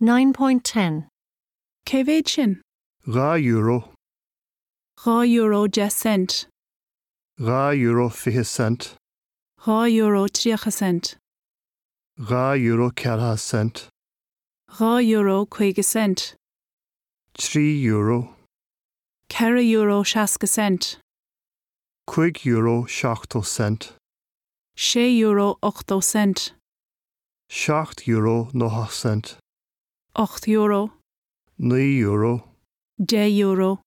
9.10. Cévéid sin? €2. €2 10 cent. €2 50 cent. €2 30 cent. €2 40 cent. €2 50 cent. €3. €4 60 cent. €5 70 cent. €6 80 cent. €7 90 cent. €8. €9. €10.